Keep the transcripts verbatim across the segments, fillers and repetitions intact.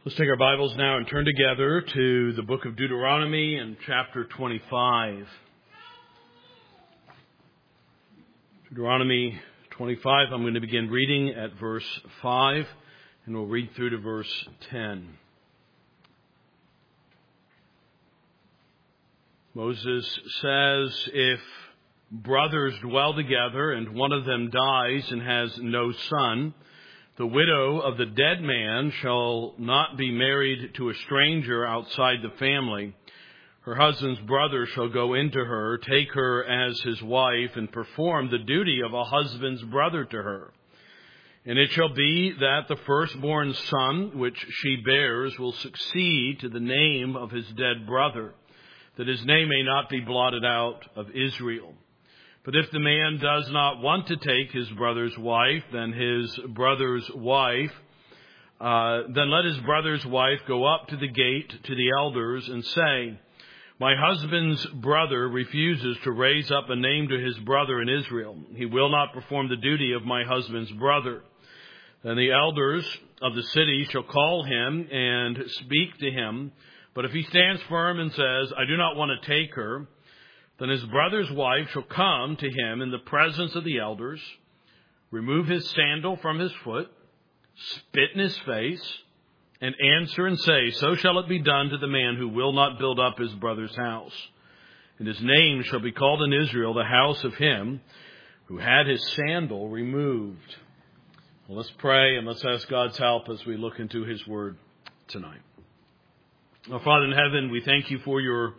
Let's take our Bibles now and turn together to the book of Deuteronomy and chapter twenty-five. Deuteronomy twenty-five, I'm going to begin reading at verse five, and we'll read through to verse ten. Moses says, if brothers dwell together and one of them dies and has no son, the widow of the dead man shall not be married to a stranger outside the family. Her husband's brother shall go into her, take her as his wife, and perform the duty of a husband's brother to her. And it shall be that the firstborn son which she bears will succeed to the name of his dead brother, that his name may not be blotted out of Israel. But if the man does not want to take his brother's wife, then his brother's wife, uh, then let his brother's wife go up to the gate to the elders and say, my husband's brother refuses to raise up a name to his brother in Israel. He will not perform the duty of my husband's brother. Then the elders of the city shall call him and speak to him. But if he stands firm and says, I do not want to take her, then his brother's wife shall come to him in the presence of the elders, remove his sandal from his foot, spit in his face, and answer and say, so shall it be done to the man who will not build up his brother's house. And his name shall be called in Israel the house of him who had his sandal removed. Well, let's pray and let's ask God's help as we look into his word tonight. Our Father in heaven, we thank you for your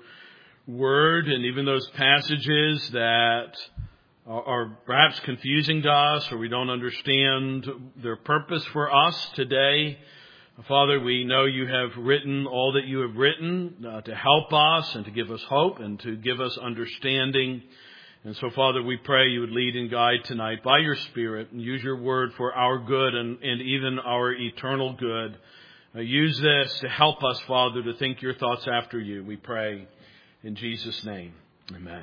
word, and even those passages that are, are perhaps confusing to us or we don't understand their purpose for us today. Father, we know you have written all that you have written uh, to help us and to give us hope and to give us understanding. And so, Father, we pray you would lead and guide tonight by your Spirit and use your word for our good and, and even our eternal good. Uh, use this to help us, Father, to think your thoughts after you, we pray. In Jesus' name, amen.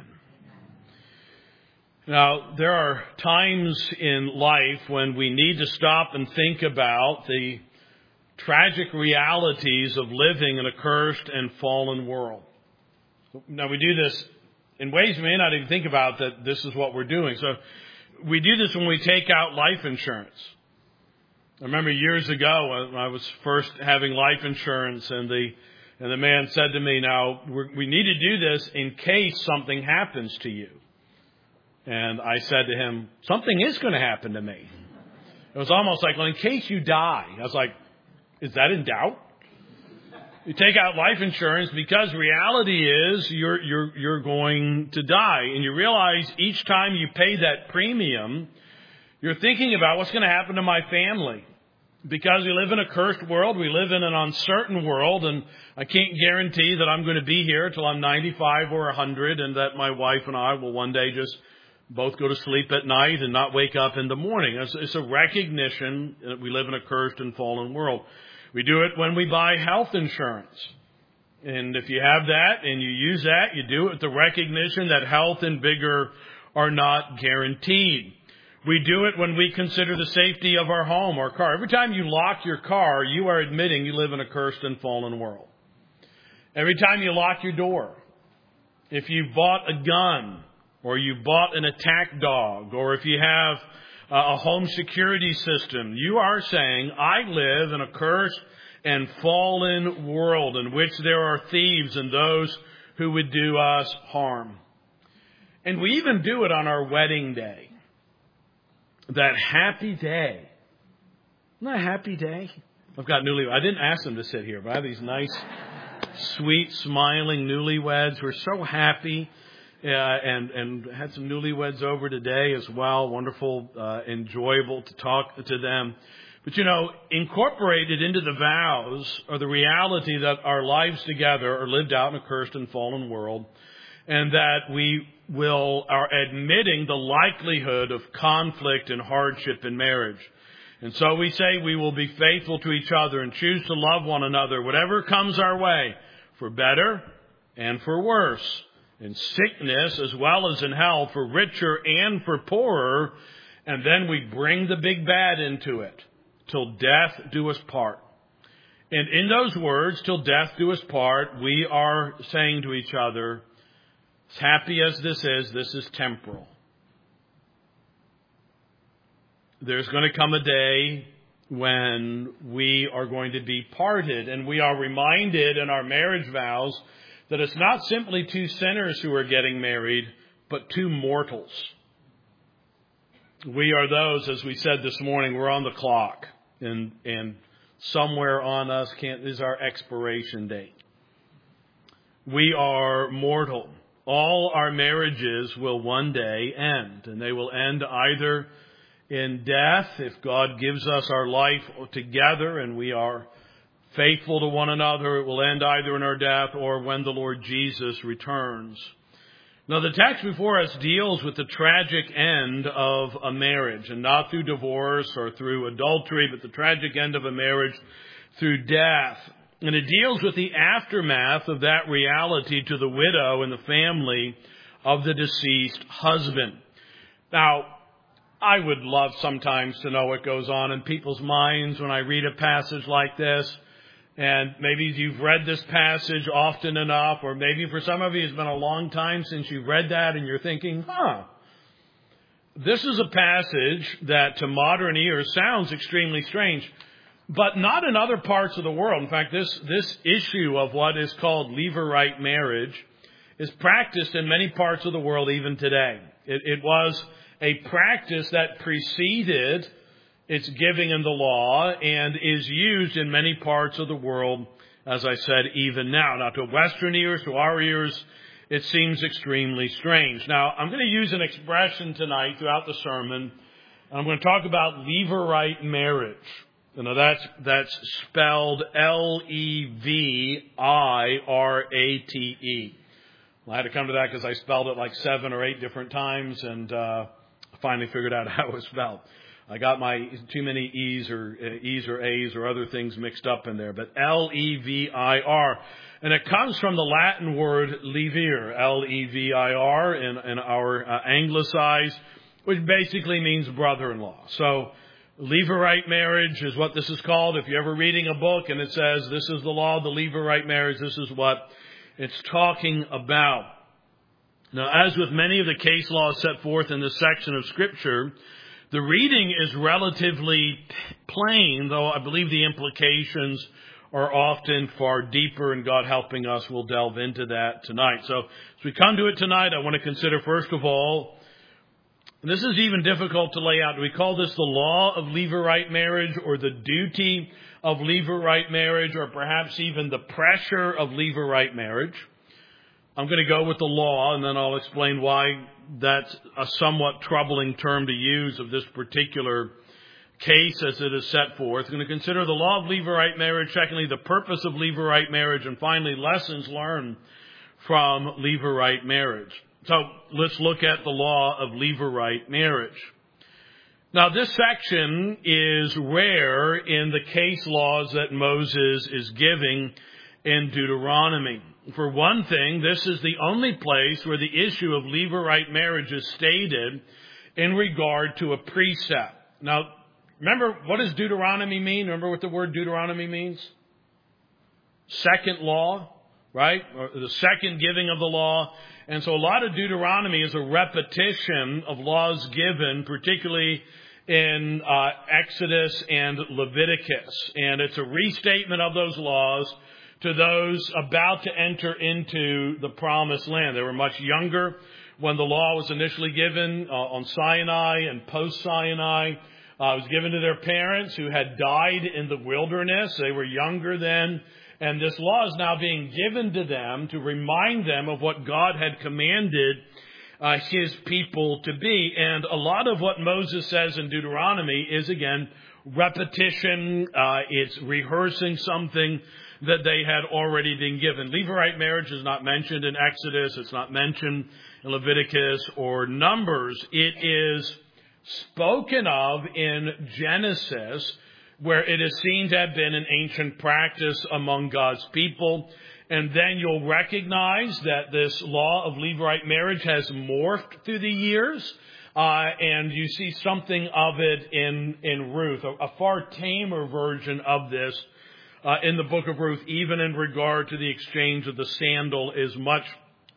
Now, there are times in life when we need to stop and think about the tragic realities of living in a cursed and fallen world. Now, we do this in ways we may not even think about that this is what we're doing. So we do this when we take out life insurance. I remember years ago when I was first having life insurance, and the And the man said to me, now, we're, we need to do this in case something happens to you. And I said to him, something is going to happen to me. It was almost like, well, in case you die. I was like, is that in doubt? You take out life insurance because reality is you're, you're, you're going to die. And you realize each time you pay that premium, you're thinking about what's going to happen to my family. Because we live in a cursed world, we live in an uncertain world, and I can't guarantee that I'm going to be here till I'm ninety-five or one hundred, and that my wife and I will one day just both go to sleep at night and not wake up in the morning. It's, it's a recognition that we live in a cursed and fallen world. We do it when we buy health insurance. And if you have that and you use that, you do it with the recognition that health and vigor are not guaranteed. We do it when we consider the safety of our home or car. Every time you lock your car, you are admitting you live in a cursed and fallen world. Every time you lock your door, if you bought a gun or you bought an attack dog, or if you have a home security system, you are saying, I live in a cursed and fallen world in which there are thieves and those who would do us harm. And we even do it on our wedding day. That happy day. Isn't that a happy day? I've got newlyweds. I didn't ask them to sit here, but I have these nice, sweet, smiling newlyweds who are so happy. Uh, and, and had some newlyweds over today as well. Wonderful, uh, enjoyable to talk to them. But, you know, incorporated into the vows are the reality that our lives together are lived out in a cursed and fallen world. And that we will are admitting the likelihood of conflict and hardship in marriage. And so we say we will be faithful to each other and choose to love one another, whatever comes our way, for better and for worse, in sickness as well as in health, for richer and for poorer. And then we bring the big bad into it, till death do us part. And in those words, till death do us part, we are saying to each other, as happy as this is, this is temporal. There's going to come a day when we are going to be parted, and we are reminded in our marriage vows that it's not simply two sinners who are getting married, but two mortals. We are those, as we said this morning, we're on the clock, and and somewhere on us can't, is our expiration date. We are mortal. All our marriages will one day end, and they will end either in death, if God gives us our life together and we are faithful to one another, it will end either in our death or when the Lord Jesus returns. Now, the text before us deals with the tragic end of a marriage, and not through divorce or through adultery, but the tragic end of a marriage through death. And it deals with the aftermath of that reality to the widow and the family of the deceased husband. Now, I would love sometimes to know what goes on in people's minds when I read a passage like this. And maybe you've read this passage often enough, or maybe for some of you it's been a long time since you've read that and you're thinking, huh, this is a passage that to modern ears sounds extremely strange, but not in other parts of the world. In fact, this, this issue of what is called levirate marriage is practiced in many parts of the world even today. It, it was a practice that preceded its giving in the law and is used in many parts of the world, as I said, even now. Now, to Western ears, to our ears, it seems extremely strange. Now, I'm going to use an expression tonight throughout the sermon. I'm going to talk about levirate marriage. You know, that's, that's spelled L E V I R A T E. Well, I had to come to that because I spelled it like seven or eight different times, and uh, finally figured out how it was spelled. I got my too many E's or uh, E's or A's or other things mixed up in there. But L E V I R. And it comes from the Latin word levir, L E V I R, in, in our uh, anglicized, which basically means brother-in-law. So levirate marriage is what this is called. If you're ever reading a book and it says this is the law of the levirate marriage, this is what it's talking about. Now, as with many of the case laws set forth in this section of Scripture, the reading is relatively plain, though I believe the implications are often far deeper, and God helping us, we'll delve into that tonight. So as we come to it tonight, I want to consider, first of all, and this is even difficult to lay out, do we call this the law of levirate marriage, or the duty of levirate marriage, or perhaps even the pressure of levirate marriage? I'm going to go with the law, and then I'll explain why that's a somewhat troubling term to use of this particular case as it is set forth. We're going to consider the law of levirate marriage, secondly, the purpose of levirate marriage, and finally, lessons learned from levirate marriage. So let's look at the law of levirate marriage. Now, this section is rare in the case laws that Moses is giving in Deuteronomy. For one thing, this is the only place where the issue of levirate marriage is stated in regard to a precept. Now, remember, what does Deuteronomy mean? Remember what the word Deuteronomy means? Second law, right? Or the second giving of the law. And so a lot of Deuteronomy is a repetition of laws given, particularly in uh, Exodus and Leviticus. And it's a restatement of those laws to those about to enter into the promised land. They were much younger when the law was initially given uh, on Sinai and post-Sinai. Uh, it was given to their parents who had died in the wilderness. They were younger then. And this law is now being given to them to remind them of what God had commanded uh, his people to be. And a lot of what Moses says in Deuteronomy is, again, repetition. Uh, it's rehearsing something that they had already been given. Levirate marriage is not mentioned in Exodus. It's not mentioned in Leviticus or Numbers. It is spoken of in Genesis, where it is seen to have been an ancient practice among God's people. And then you'll recognize that this law of levirate marriage has morphed through the years. Uh, and you see something of it in, in Ruth, a, a far tamer version of this uh, in the book of Ruth, even in regard to the exchange of the sandal, is much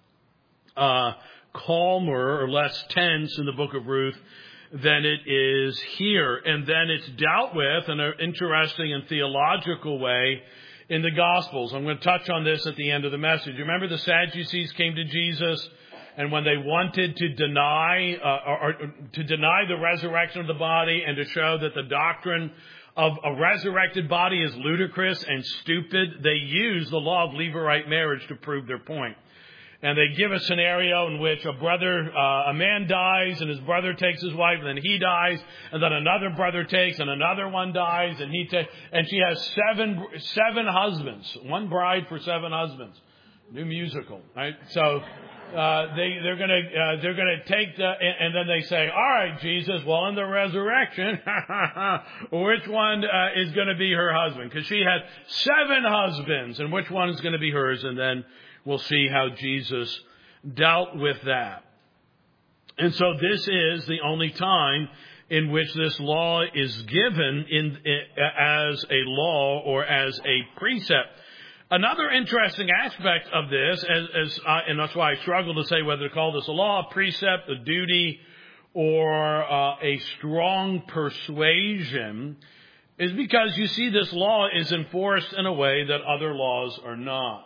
uh, calmer or less tense in the book of Ruth than it is here. And then it's dealt with in an interesting and theological way in the Gospels. I'm going to touch on this at the end of the message. You remember the Sadducees came to Jesus, and when they wanted to deny uh, or, or to deny the resurrection of the body and to show that the doctrine of a resurrected body is ludicrous and stupid, they use the law of Levirate marriage to prove their point. And they give a scenario in which a brother, uh, a man dies and his brother takes his wife, and then he dies, and then another brother takes, and another one dies, and he takes, and she has seven, seven husbands, one bride for seven husbands. New musical, right? So, uh, they, they're gonna, uh, they're gonna take the, and, and then they say, all right, Jesus, well, in the resurrection, which one, uh, is gonna be her husband? Cause she had seven husbands, and which one is gonna be hers? And then we'll see how Jesus dealt with that. And so this is the only time in which this law is given in, as a law or as a precept. Another interesting aspect of this, as, as I, and that's why I struggle to say whether to call this a law, a precept, a duty, or uh, a strong persuasion, is because you see this law is enforced in a way that other laws are not.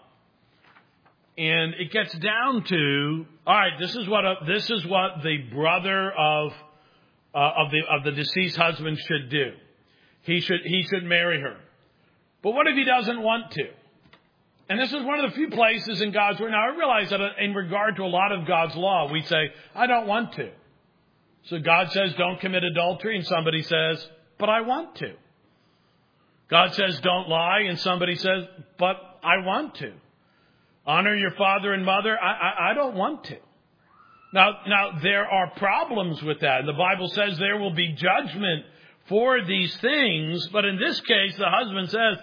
And it gets down to, all right, this is what a, this is what the brother of uh, of the of the deceased husband should do. He should he should marry her. But what if he doesn't want to? And this is one of the few places in God's word. Now I realize that in regard to a lot of God's law, we say, I don't want to. So God says, don't commit adultery, and somebody says, but I want to. God says, don't lie, and somebody says, but I want to. Honor your father and mother. I, I, I don't want to. Now, now there are problems with that. And the Bible says there will be judgment for these things. But in this case, the husband says,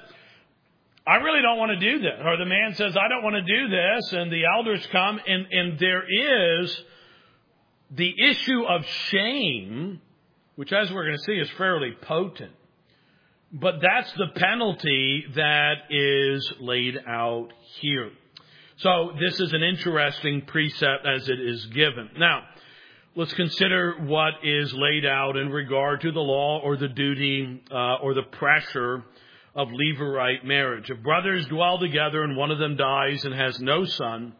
I really don't want to do this. Or the man says, I don't want to do this. And the elders come, and, and there is the issue of shame, which, as we're going to see, is fairly potent. But that's the penalty that is laid out here. So this is an interesting precept as it is given. Now, let's consider what is laid out in regard to the law or the duty uh, or the pressure of Levirate marriage. If brothers dwell together and one of them dies and has no son,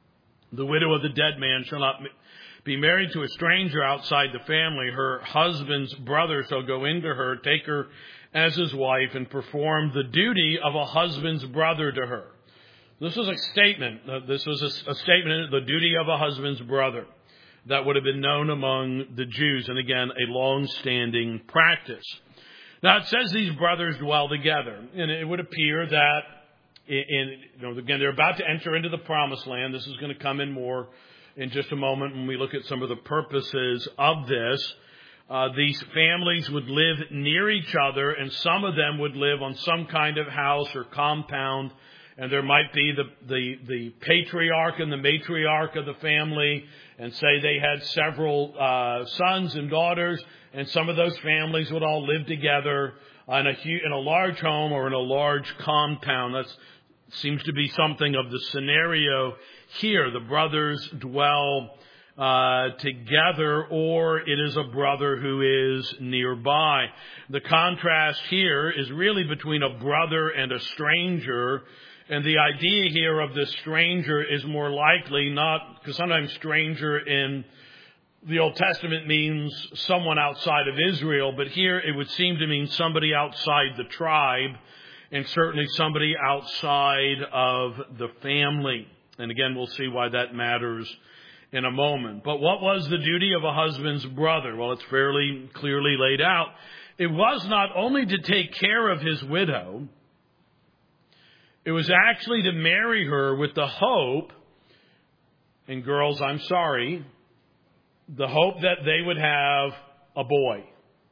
the widow of the dead man shall not be married to a stranger outside the family. Her husband's brother shall go into her, take her as his wife, and perform the duty of a husband's brother to her. This was a statement. Uh, this was a, a statement, the duty of a husband's brother, that would have been known among the Jews, and again, a long-standing practice. Now, it says these brothers dwell together, and it would appear that, in, in you know, again, they're about to enter into the promised land. This is going to come in more in just a moment when we look at some of the purposes of this. Uh, these families would live near each other, and some of them would live on some kind of house or compound. And there might be the, the, the patriarch and the matriarch of the family, and say they had several uh, sons and daughters, and some of those families would all live together in a, in a large home or in a large compound. That seems to be something of the scenario here. The brothers dwell uh, together, or it is a brother who is nearby. The contrast here is really between a brother and a stranger. And the idea here of the stranger is more likely not, because sometimes stranger in the Old Testament means someone outside of Israel, but here it would seem to mean somebody outside the tribe, and certainly somebody outside of the family. And again, we'll see why that matters in a moment. But what was the duty of a husband's brother? Well, it's fairly clearly laid out. It was not only to take care of his widow, it was actually to marry her with the hope, and girls, I'm sorry, the hope that they would have a boy,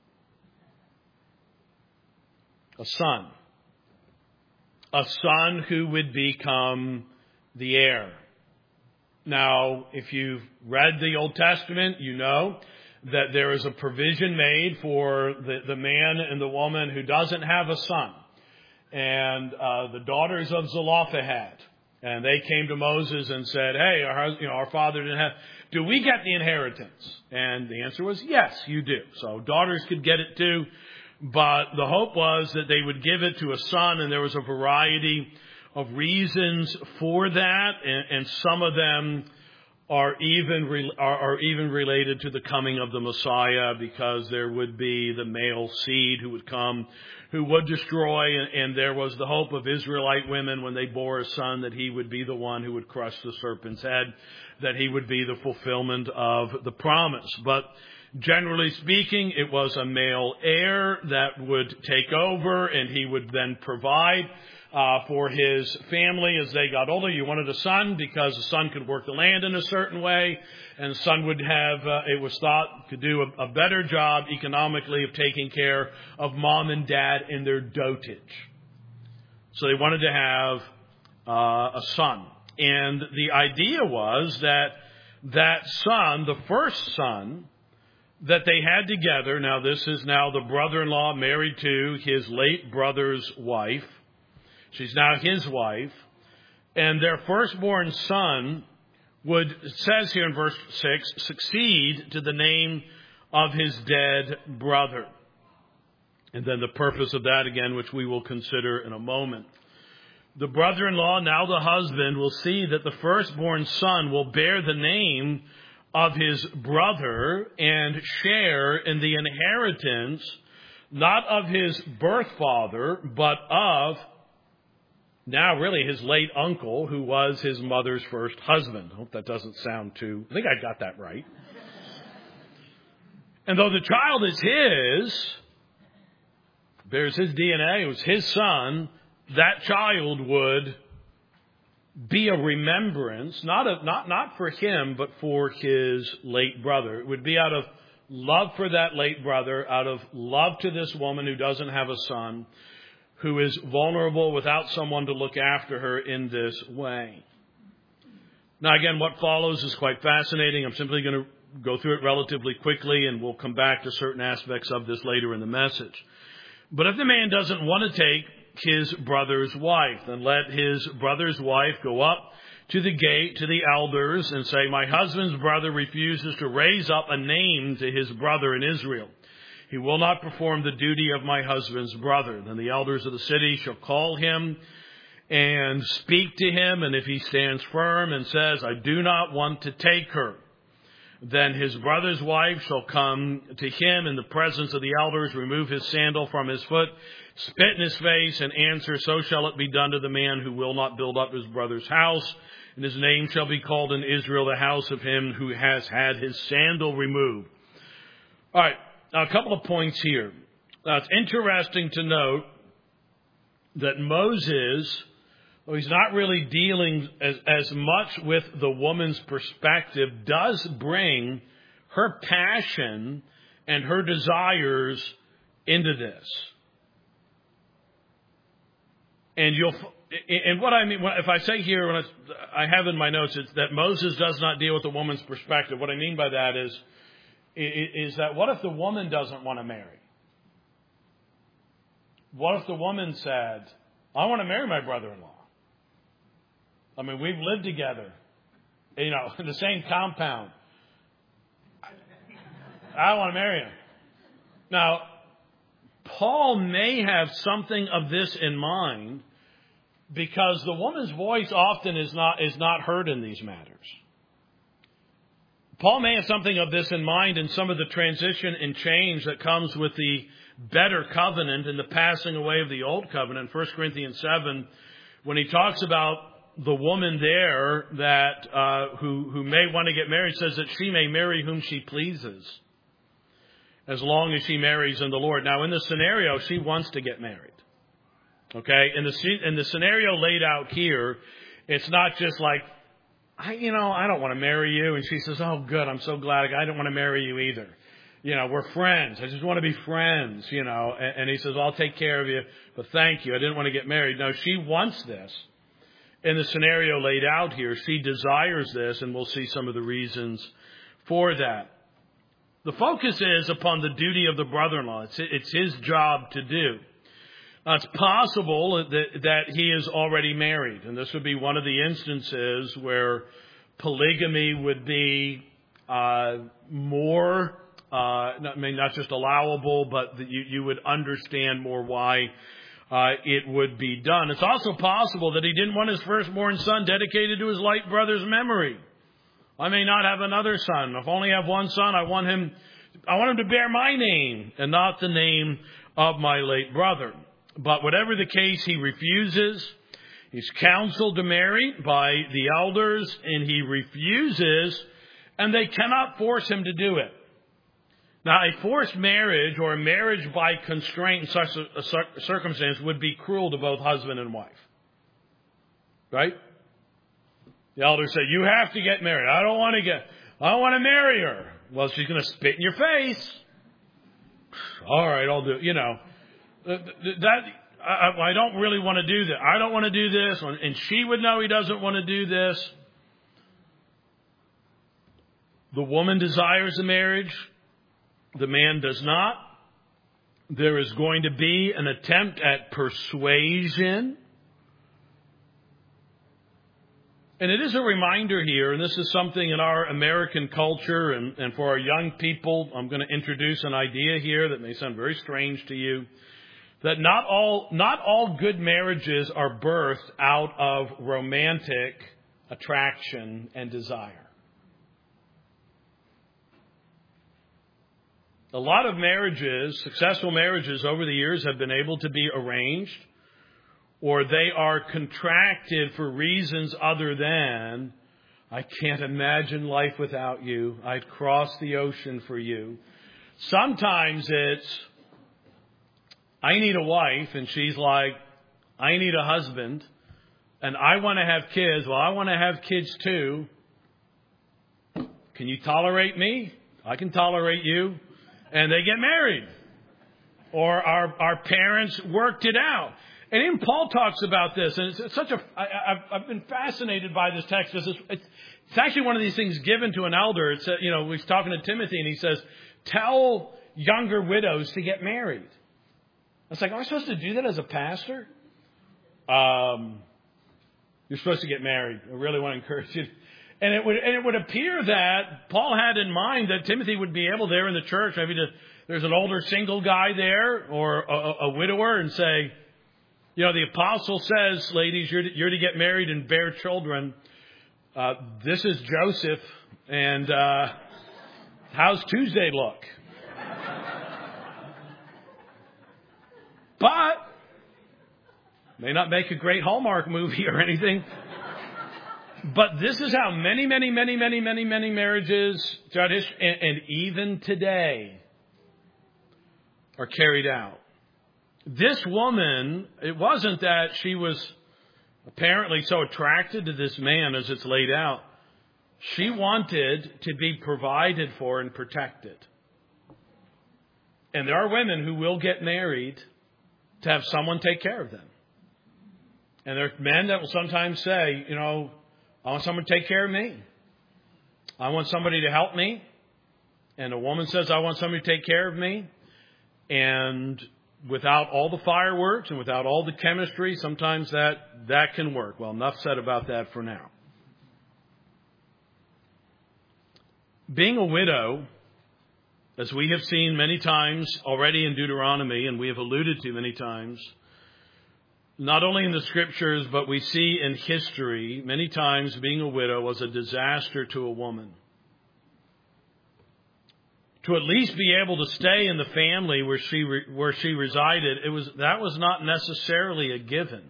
a son, a son who would become the heir. Now, if you've read the Old Testament, you know that there is a provision made for the, the man and the woman who doesn't have a son. and uh, the daughters of Zelophehad. And they came to Moses and said, hey, our, you know, our father didn't have, do we get the inheritance? And the answer was, yes, you do. So daughters could get it too. But the hope was that they would give it to a son, and there was a variety of reasons for that, and, and some of them are even re, are, are even related to the coming of the Messiah, because there would be the male seed who would come, who would destroy, and, and there was the hope of Israelite women when they bore a son that he would be the one who would crush the serpent's head, that he would be the fulfillment of the promise. But generally speaking, it was a male heir that would take over, and he would then provide uh, for his family as they got older. You wanted a son because the son could work the land in a certain way, and the son would have, uh, it was thought, could do a, a better job economically of taking care of mom and dad in their dotage. So they wanted to have uh, a son. And the idea was that that son, the first son, that they had together, now this is now the brother-in-law married to his late brother's wife. She's now his wife. And their firstborn son would, it says here in verse six, succeed to the name of his dead brother. And then the purpose of that again, which we will consider in a moment. The brother-in-law, now the husband, will see that the firstborn son will bear the name of his brother and share in the inheritance, not of his birth father, but of now really his late uncle, who was his mother's first husband. I hope that doesn't sound too, I think I got that right. And though the child is his, bears his D N A, it was his son, that child would be a remembrance, not a, not not for him, but for his late brother. It would be out of love for that late brother, out of love to this woman who doesn't have a son, who is vulnerable without someone to look after her in this way. Now, again, what follows is quite fascinating. I'm simply going to go through it relatively quickly, and we'll come back to certain aspects of this later in the message. But if the man doesn't want to take his brother's wife, then let his brother's wife go up to the gate to the elders and say, my husband's brother refuses to raise up a name to his brother in Israel. He will not perform the duty of my husband's brother. Then the elders of the city shall call him and speak to him, and if he stands firm and says, I do not want to take her, then his brother's wife shall come to him in the presence of the elders, remove his sandal from his foot, spit in his face, and answer, so shall it be done to the man who will not build up his brother's house. And his name shall be called in Israel the house of him who has had his sandal removed. All right, now a couple of points here. Now, it's interesting to note that Moses, though he's not really dealing as, as much with the woman's perspective, does bring her passion and her desires into this. And you'll, and what I mean, if I say here, when I, I have in my notes, it's that Moses does not deal with the woman's perspective. What I mean by that is, is that what if the woman doesn't want to marry? What if the woman said, I want to marry my brother-in-law? I mean, we've lived together, you know, in the same compound. I want to marry him. Now, Paul may have something of this in mind, because the woman's voice often is not is not heard in these matters. Paul may have something of this in mind in some of the transition and change that comes with the better covenant and the passing away of the old covenant. First Corinthians seven, when he talks about the woman there that uh, who who may want to get married, says that she may marry whom she pleases, as long as she marries in the Lord. Now, in the scenario, she wants to get married. Okay, in the in the scenario laid out here, it's not just like, I, you know, I don't want to marry you. And she says, oh, good, I'm so glad. I don't want to marry you either. You know, we're friends. I just want to be friends, you know. And, and he says, I'll take care of you, but thank you. I didn't want to get married. No, she wants this. In the scenario laid out here, she desires this, and we'll see some of the reasons for that. The focus is upon the duty of the brother-in-law. It's, it's his job to do. Uh, it's possible that, that he is already married, and this would be one of the instances where polygamy would be uh, more, uh, not, I mean, not just allowable, but that you, you would understand more why uh, it would be done. It's also possible that he didn't want his firstborn son dedicated to his late brother's memory. I may not have another son. If I only have one son, I want him, I want him to bear my name and not the name of my late brother. But whatever the case, he refuses. He's counseled to marry by the elders, and he refuses, and they cannot force him to do it. Now, a forced marriage or a marriage by constraint in such a circumstance would be cruel to both husband and wife. Right? The elders say, you have to get married. I don't want to get, I don't want to marry her. Well, she's going to spit in your face. All right, I'll do it. You know. That I, I don't really want to do that. I don't want to do this. And she would know he doesn't want to do this. The woman desires the marriage. The man does not. There is going to be an attempt at persuasion. And it is a reminder here, and this is something in our American culture and, and for our young people, I'm going to introduce an idea here that may sound very strange to you. That not all not all good marriages are birthed out of romantic attraction and desire. A lot of marriages, successful marriages over the years have been able to be arranged, or they are contracted for reasons other than, I can't imagine life without you. I'd cross the ocean for you. Sometimes it's, I need a wife, and she's like, I need a husband, and I want to have kids. Well, I want to have kids too. Can you tolerate me? I can tolerate you. And they get married. Or our, our parents worked it out. And even Paul talks about this, and it's, it's such a, I, I've, I've been fascinated by this text. It's, it's, it's actually one of these things given to an elder. It's, you know, he's talking to Timothy, and he says, tell younger widows to get married. It's like, am I supposed to do that as a pastor? Um, you're supposed to get married. I really want to encourage you. And it would and it would appear that Paul had in mind that Timothy would be able there in the church, maybe to, there's an older single guy there or a, a widower, and say, you know, the apostle says, ladies, you're to, you're to get married and bear children. Uh, this is Joseph, and uh, how's Tuesday look? But may not make a great Hallmark movie or anything. But this is how many, many, many, many, many, many marriages throughout history, and, and even today, are carried out. This woman, it wasn't that she was apparently so attracted to this man as it's laid out. She wanted to be provided for and protected. And there are women who will get married to have someone take care of them. And there are men that will sometimes say, you know, I want someone to take care of me. I want somebody to help me. And a woman says, I want somebody to take care of me. And without all the fireworks and without all the chemistry, sometimes that, that can work. Well, enough said about that for now. Being a widow, as we have seen many times already in Deuteronomy, and we have alluded to many times, not only in the scriptures, but we see in history, many times being a widow was a disaster to a woman. To at least be able to stay in the family where she where she resided, it was that was not necessarily a given.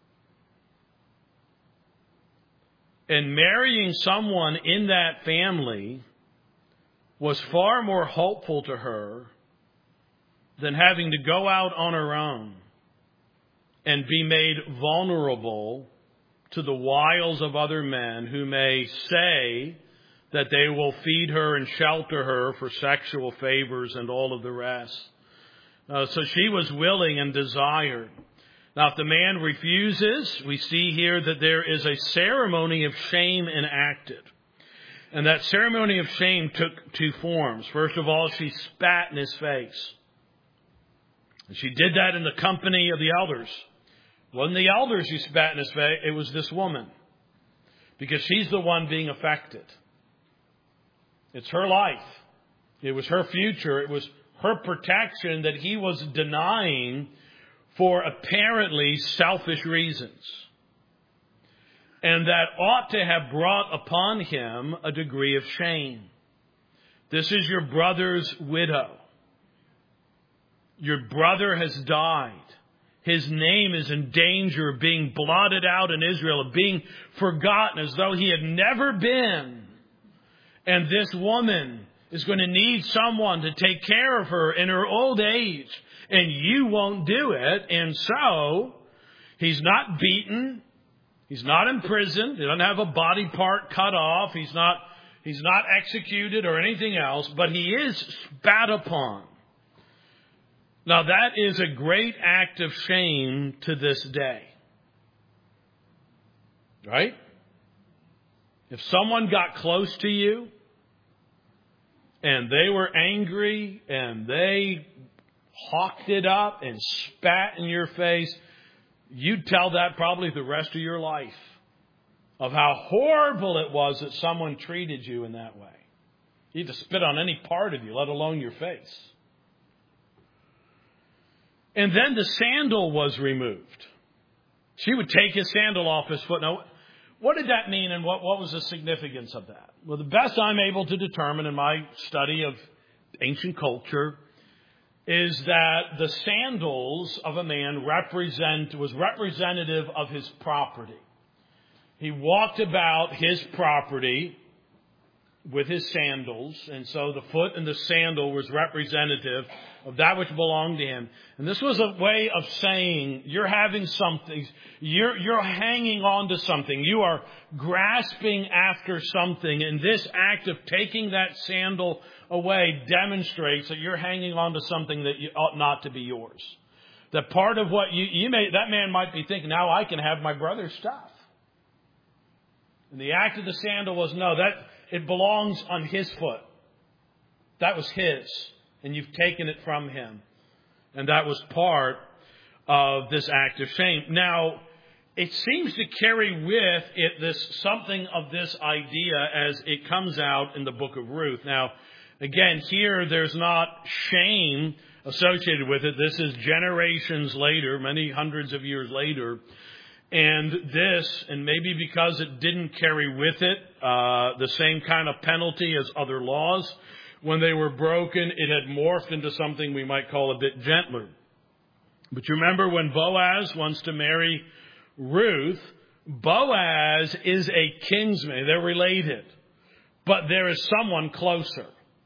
And marrying someone in that family was far more hopeful to her than having to go out on her own and be made vulnerable to the wiles of other men who may say that they will feed her and shelter her for sexual favors and all of the rest. Uh, so she was willing and desired. Now, if the man refuses, we see here that there is a ceremony of shame enacted. And that ceremony of shame took two forms. First of all, she spat in his face. And she did that in the company of the elders. It wasn't the elders who spat in his face, it was this woman. Because she's the one being affected. It's her life. It was her future. It was her protection that he was denying for apparently selfish reasons. And that ought to have brought upon him a degree of shame. This is your brother's widow. Your brother has died. His name is in danger of being blotted out in Israel, of being forgotten as though he had never been. And this woman is going to need someone to take care of her in her old age. And you won't do it. And so, he's not beaten. He's not imprisoned. He doesn't have a body part cut off. He's not, he's not executed or anything else. But he is spat upon. Now, that is a great act of shame to this day. Right? If someone got close to you and they were angry and they hawked it up and spat in your face, you'd tell that probably the rest of your life of how horrible it was that someone treated you in that way. You'd have spit on any part of you, let alone your face. And then the sandal was removed. She would take his sandal off his foot. Now, what did that mean and what, what was the significance of that? Well, the best I'm able to determine in my study of ancient culture is that the sandals of a man represent was representative of his property. He walked about his property with his sandals, and so the foot and the sandal was representative of that which belonged to him. And this was a way of saying you're having something, you're, you're hanging on to something, you are grasping after something, and this act of taking that sandal away demonstrates that you're hanging on to something that you ought not to be yours. That part of what you, you may, that man might be thinking, now I can have my brother's stuff. And the act of the sandal was, no, that it belongs on his foot. That was his. And you've taken it from him. And that was part of this act of shame. Now, it seems to carry with it this something of this idea as it comes out in the book of Ruth. Now, again, here there's not shame associated with it. This is generations later, many hundreds of years later. And this, and maybe because it didn't carry with it uh, the same kind of penalty as other laws, when they were broken, it had morphed into something we might call a bit gentler. But you remember when Boaz wants to marry Ruth, Boaz is a kinsman. They're related. But there is someone closer.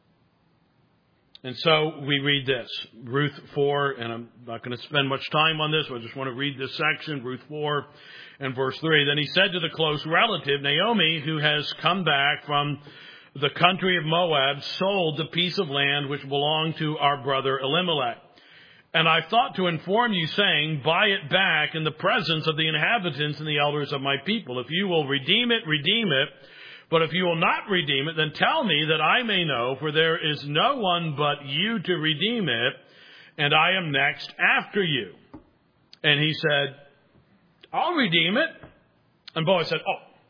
And so we read this, Ruth four, and I'm not going to spend much time on this. I just want to read this section, Ruth four and verse three. Then he said to the close relative, Naomi, who has come back from the country of Moab, sold the piece of land which belonged to our brother Elimelech. And I thought to inform you, saying, buy it back in the presence of the inhabitants and the elders of my people. If you will redeem it, redeem it. But if you will not redeem it, then tell me that I may know, for there is no one but you to redeem it, and I am next after you. And he said, I'll redeem it. And Boaz said,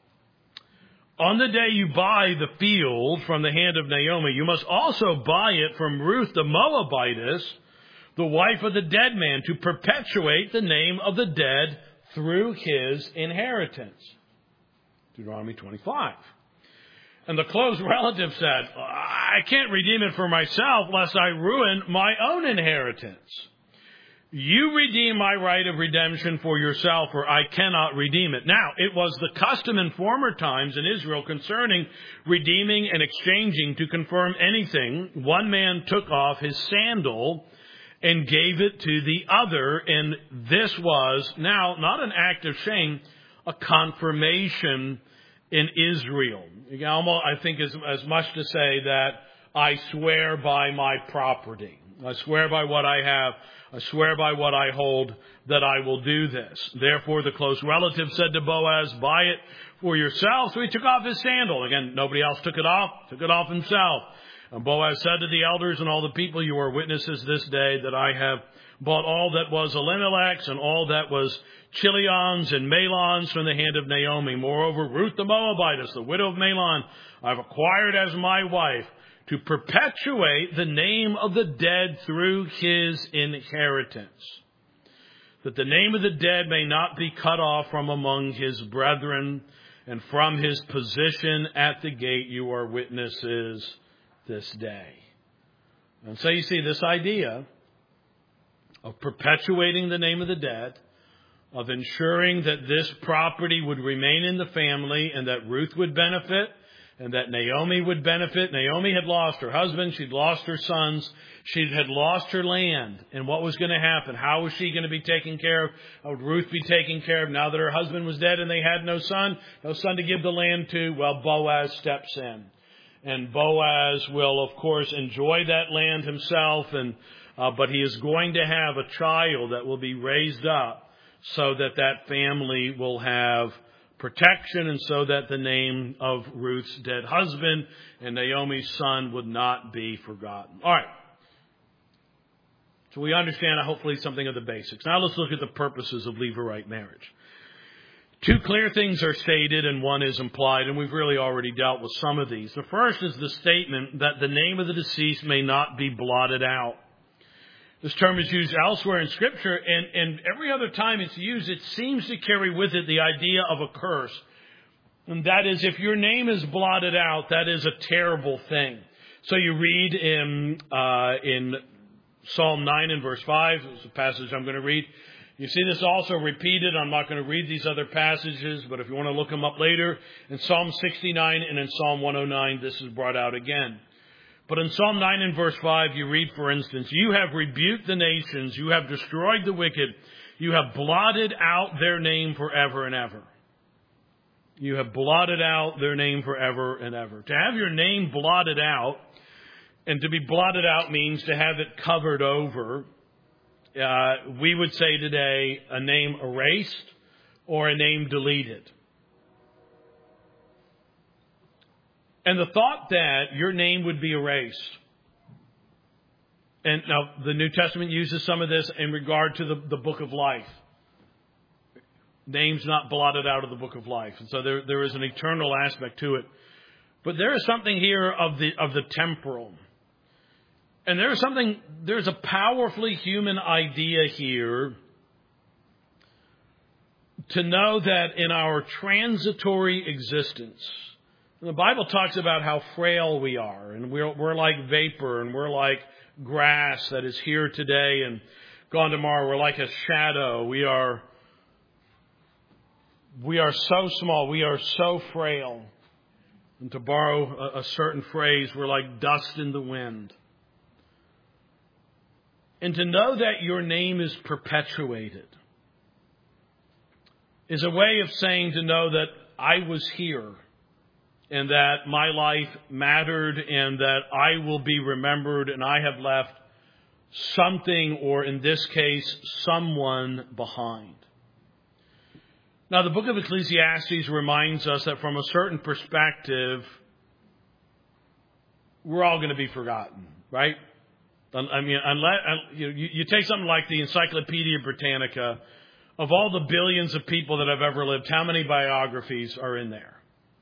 oh, on the day you buy the field from the hand of Naomi, you must also buy it from Ruth the Moabitess, the wife of the dead man, to perpetuate the name of the dead through his inheritance. Deuteronomy twenty-five. And the close relative said, I can't redeem it for myself lest I ruin my own inheritance. You redeem my right of redemption for yourself, or I cannot redeem it. Now, it was the custom in former times in Israel concerning redeeming and exchanging to confirm anything. One man took off his sandal and gave it to the other, and this was now not an act of shame, a confirmation in Israel. Almost, I think, as, as much to say that I swear by my property. I swear by what I have. I swear by what I hold that I will do this. Therefore, the close relative said to Boaz, buy it for yourself. So he took off his sandal. Again, nobody else took it off. Took it off himself. And Boaz said to the elders and all the people, you are witnesses this day that I have bought all that was Elimelech's and all that was Chilion's and Mahlon's from the hand of Naomi. Moreover, Ruth the Moabitess, the widow of Mahlon, I've acquired as my wife to perpetuate the name of the dead through his inheritance, that the name of the dead may not be cut off from among his brethren, and from his position at the gate you are witnesses this day. And so you see this idea of perpetuating the name of the dead, of ensuring that this property would remain in the family and that Ruth would benefit and that Naomi would benefit. Naomi had lost her husband. She'd lost her sons. She had lost her land. And what was going to happen? How was she going to be taken care of? How would Ruth be taken care of now that her husband was dead and they had no son? No son to give the land to? Well, Boaz steps in. And Boaz will, of course, enjoy that land himself, and uh, but he is going to have a child that will be raised up so that that family will have protection, and so that the name of Ruth's dead husband and Naomi's son would not be forgotten. All right. So we understand, hopefully, something of the basics. Now let's look at the purposes of Levirate marriage. Two clear things are stated and one is implied, and we've really already dealt with some of these. The first is the statement that the name of the deceased may not be blotted out. This term is used elsewhere in Scripture, and, and every other time it's used, it seems to carry with it the idea of a curse. And that is, if your name is blotted out, that is a terrible thing. So you read in uh, in Psalm nine and verse five, it's a passage I'm going to read. You see this also repeated. I'm not going to read these other passages, but if you want to look them up later, in Psalm sixty-nine and in Psalm one oh nine, this is brought out again. But in Psalm nine and verse five, you read, for instance, you have rebuked the nations, you have destroyed the wicked, you have blotted out their name forever and ever. You have blotted out their name forever and ever. To have your name blotted out, and to be blotted out means to have it covered over. Uh, we would say today a name erased or a name deleted. And the thought that your name would be erased. And now the New Testament uses some of this in regard to the, the book of life. Names not blotted out of the book of life. And so there, there is an eternal aspect to it. But there is something here of the, of the temporal. And there's something, there's a powerfully human idea here to know that in our transitory existence, the Bible talks about how frail we are, and we're, we're like vapor, and we're like grass that is here today and gone tomorrow. We're like a shadow. We are, we are so small. We are so frail. And to borrow a, a certain phrase, we're like dust in the wind. And to know that your name is perpetuated is a way of saying to know that I was here and that my life mattered and that I will be remembered and I have left something, or in this case, someone behind. Now, the book of Ecclesiastes reminds us that from a certain perspective, we're all going to be forgotten, right? I mean, unless you, you take something like the Encyclopedia Britannica, of all the billions of people that have ever lived, how many biographies are in there?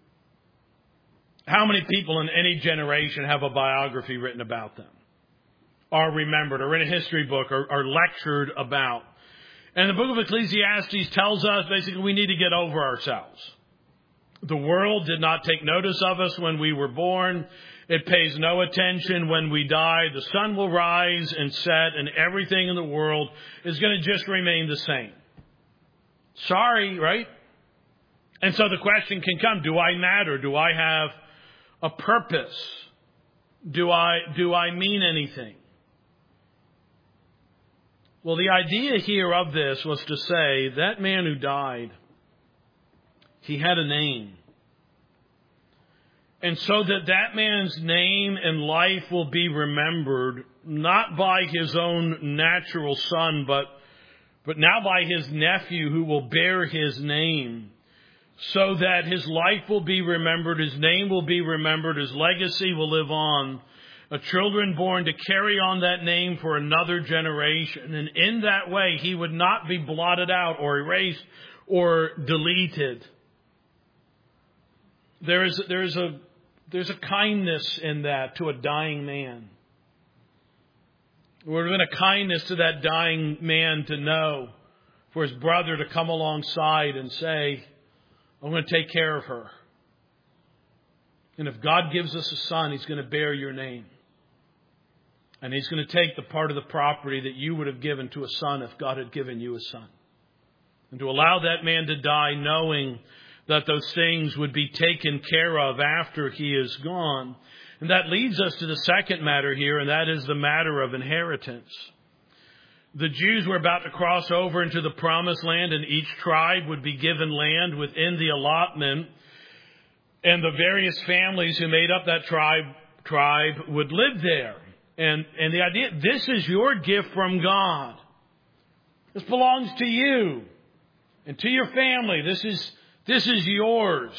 How many people in any generation have a biography written about them, are remembered, or in a history book, or are lectured about? And the book of Ecclesiastes tells us basically we need to get over ourselves. The world did not take notice of us when we were born. It pays no attention when we die. The sun will rise and set, and everything in the world is going to just remain the same. Sorry, right? And so the question can come, do I matter? Do I have a purpose? Do I, do I mean anything? Well, the idea here of this was to say that man who died, he had a name. And so that that man's name and life will be remembered, not by his own natural son, but, but now by his nephew who will bear his name. So that his life will be remembered, his name will be remembered, his legacy will live on. a children born to carry on that name for another generation. And in that way, he would not be blotted out or erased or deleted. There is, there is a, there's a kindness in that to a dying man. It would have been a kindness to that dying man to know for his brother to come alongside and say, I'm going to take care of her. And if God gives us a son, he's going to bear your name. And he's going to take the part of the property that you would have given to a son if God had given you a son. And to allow that man to die knowing that those things would be taken care of after he is gone. And that leads us to the second matter here, and that is the matter of inheritance. The Jews were about to cross over into the promised land, and each tribe would be given land within the allotment. And the various families who made up that tribe tribe would live there. And, and the idea, this is your gift from God. This belongs to you and to your family. This is, this is yours.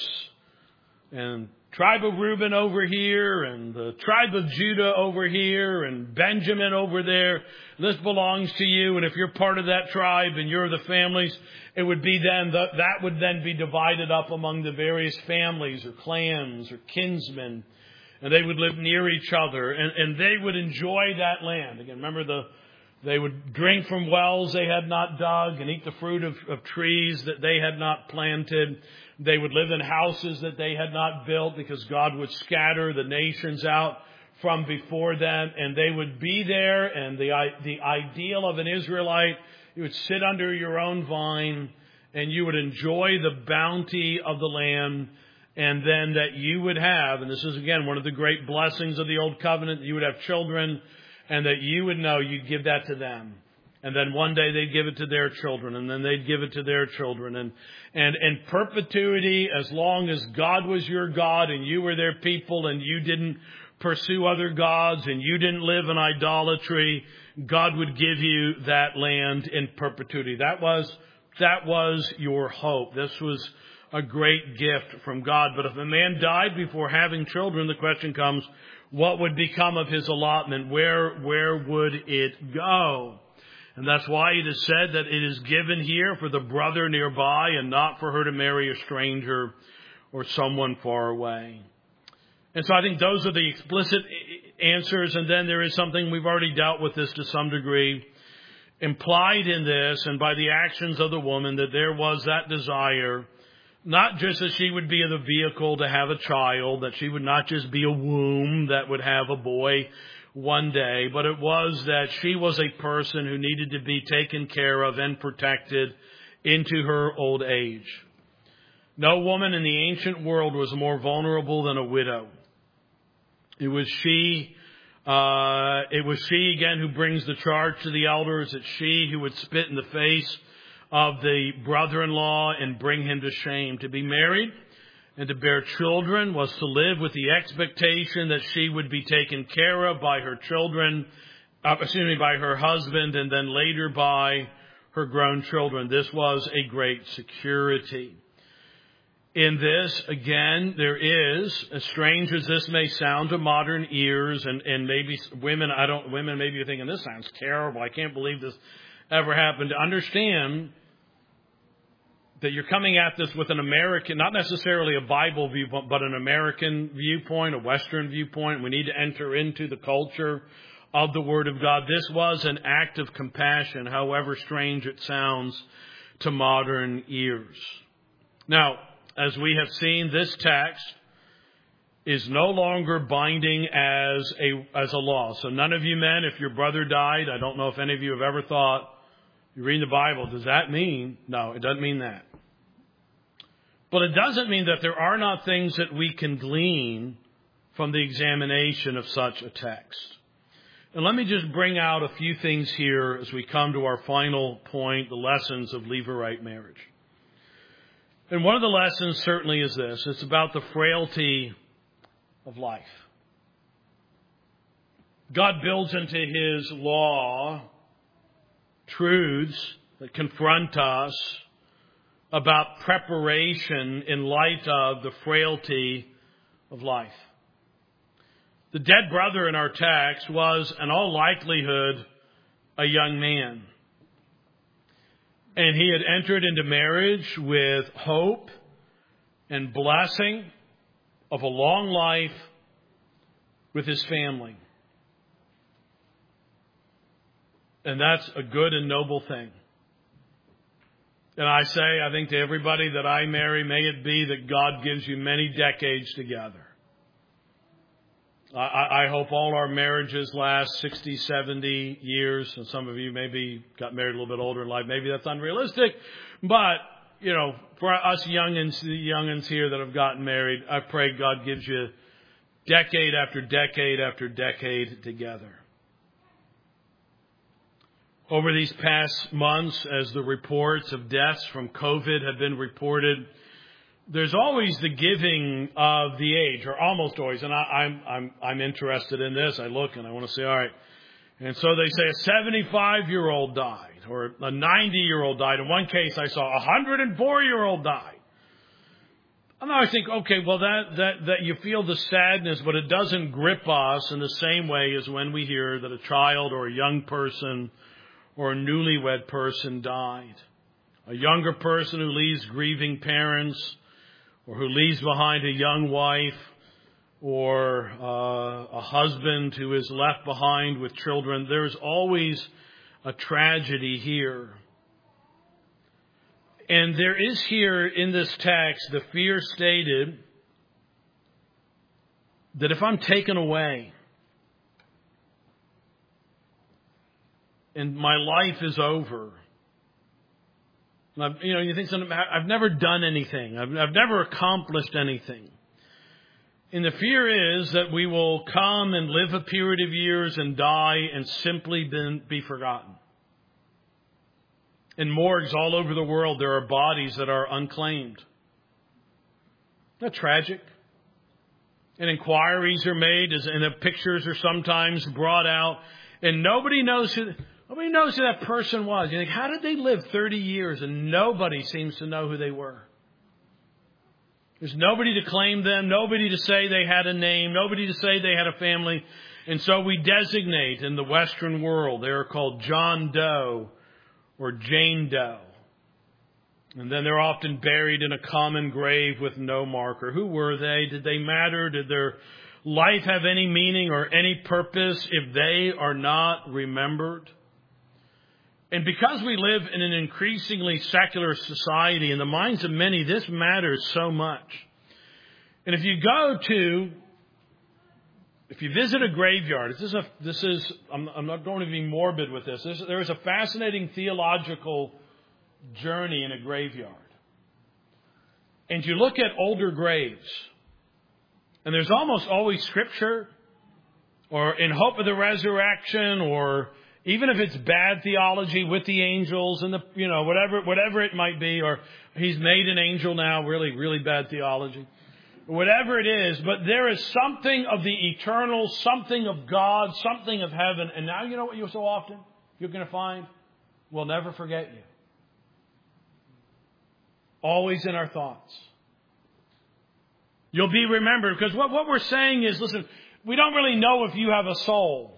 And tribe of Reuben over here, and the tribe of Judah over here, and Benjamin over there. This belongs to you. And if you're part of that tribe and you're the families, it would be then, the, that would then be divided up among the various families or clans or kinsmen. And they would live near each other, and, and they would enjoy that land. Again, remember, the they would drink from wells they had not dug and eat the fruit of, of trees that they had not planted. They would live in houses that they had not built because God would scatter the nations out from before them. And they would be there, and the, the ideal of an Israelite, you would sit under your own vine and you would enjoy the bounty of the land. And then that you would have, and this is again one of the great blessings of the Old Covenant, that you would have children, and that you would know you'd give that to them. And then one day they'd give it to their children, and then they'd give it to their children. And, and in perpetuity, as long as God was your God and you were their people and you didn't pursue other gods and you didn't live in idolatry, God would give you that land in perpetuity. That was, that was your hope. This was a great gift from God. But if a man died before having children, the question comes, what would become of his allotment? Where, where would it go? And that's why it is said that it is given here for the brother nearby and not for her to marry a stranger or someone far away. And so I think those are the explicit answers. And then there is something, we've already dealt with this to some degree, implied in this and by the actions of the woman, that there was that desire, not just that she would be the vehicle to have a child, that she would not just be a womb that would have a boy one day, but it was that she was a person who needed to be taken care of and protected into her old age. No woman in the ancient world was more vulnerable than a widow. It was she, uh, it was she again who brings the charge to the elders. It's she who would spit in the face of the brother-in-law and bring him to shame. To be married and to bear children was to live with the expectation that she would be taken care of by her children, uh, excuse me, by her husband, and then later by her grown children. This was a great security. In this, again, there is, as strange as this may sound to modern ears, and, and maybe women, I don't, women maybe you're thinking, this sounds terrible. I can't believe this ever happened. To understand that you're coming at this with an American, not necessarily a Bible viewpoint, but an American viewpoint, a Western viewpoint. We need to enter into the culture of the Word of God. This was an act of compassion, however strange it sounds to modern ears. Now, as we have seen, this text is no longer binding as a as a law. So none of you men, if your brother died, I don't know if any of you have ever thought, you read the Bible, does that mean? No, it doesn't mean that. But it doesn't mean that there are not things that we can glean from the examination of such a text. And let me just bring out a few things here as we come to our final point, the lessons of Levirate marriage. And one of the lessons certainly is this. It's about the frailty of life. God builds into His law truths that confront us about preparation in light of the frailty of life. The dead brother in our text was, in all likelihood, a young man. And he had entered into marriage with hope and blessing of a long life with his family. And that's a good and noble thing. And I say, I think to everybody that I marry, may it be that God gives you many decades together. I, I hope all our marriages last sixty, seventy years. And some of you maybe got married a little bit older in life. Maybe that's unrealistic. But, you know, for us youngins, the youngins here that have gotten married, I pray God gives you decade after decade after decade together. Over these past months, as the reports of deaths from COVID have been reported, there's always the giving of the age, or almost always. And I, I'm I'm I'm interested in this. I look and I want to say, all right. And so they say a seventy-five-year-old died, or a ninety-year-old died. In one case, I saw a one hundred four-year-old died. And I think, okay, well, that, that, that you feel the sadness, but it doesn't grip us in the same way as when we hear that a child or a young person or a newlywed person died. A younger person who leaves grieving parents, or who leaves behind a young wife, or uh, a husband who is left behind with children. There's always a tragedy here. And there is here in this text the fear stated that if I'm taken away and my life is over, you know, you think something, I've never done anything. I've, I've never accomplished anything. And the fear is that we will come and live a period of years and die and simply be, be forgotten. In morgues all over the world, there are bodies that are unclaimed. Isn't that tragic? And inquiries are made, and the pictures are sometimes brought out, and nobody knows who, nobody knows who that person was. You think, how did they live thirty years and nobody seems to know who they were? There's nobody to claim them, nobody to say they had a name, nobody to say they had a family. And so we designate in the Western world, they are called John Doe or Jane Doe. And then they're often buried in a common grave with no marker. Who were they? Did they matter? Did their life have any meaning or any purpose if they are not remembered? And because we live in an increasingly secular society, in the minds of many, this matters so much. And if you go to, if you visit a graveyard, this is, a, this is I'm, I'm not going to be morbid with this. this. There is a fascinating theological journey in a graveyard. And you look at older graves, and there's almost always scripture, or in hope of the resurrection, or even if it's bad theology with the angels and the, you know, whatever, whatever it might be, or he's made an angel now, really, really bad theology. Whatever it is, but there is something of the eternal, something of God, something of heaven. And now you know what you so often you're going to find? We'll never forget you. Always in our thoughts. You'll be remembered. Because what, what we're saying is, listen, we don't really know if you have a soul.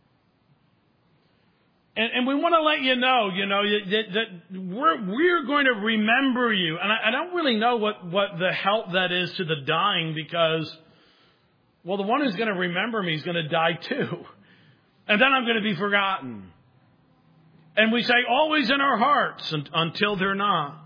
And, and we want to let you know, you know, that, that we're, we're going to remember you. And I, I don't really know what, what the help that is to the dying, because, well, the one who's going to remember me is going to die too. And then I'm going to be forgotten. And we say always in our hearts until they're not.